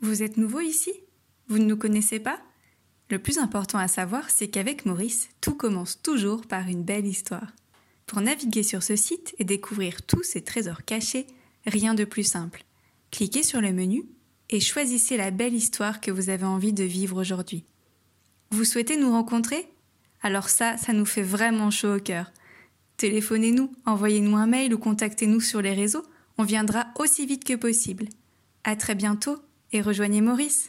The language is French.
Vous êtes nouveau ici? Vous ne nous connaissez pas? Le plus important à savoir, c'est qu'avec Maurice, tout commence toujours par une belle histoire. Pour naviguer sur ce site et découvrir tous ces trésors cachés, rien de plus simple. Cliquez sur le menu et choisissez la belle histoire que vous avez envie de vivre aujourd'hui. Vous souhaitez nous rencontrer? Alors ça nous fait vraiment chaud au cœur. Téléphonez-nous, envoyez-nous un mail ou contactez-nous sur les réseaux, on viendra aussi vite que possible. À très bientôt et rejoignez Maurice.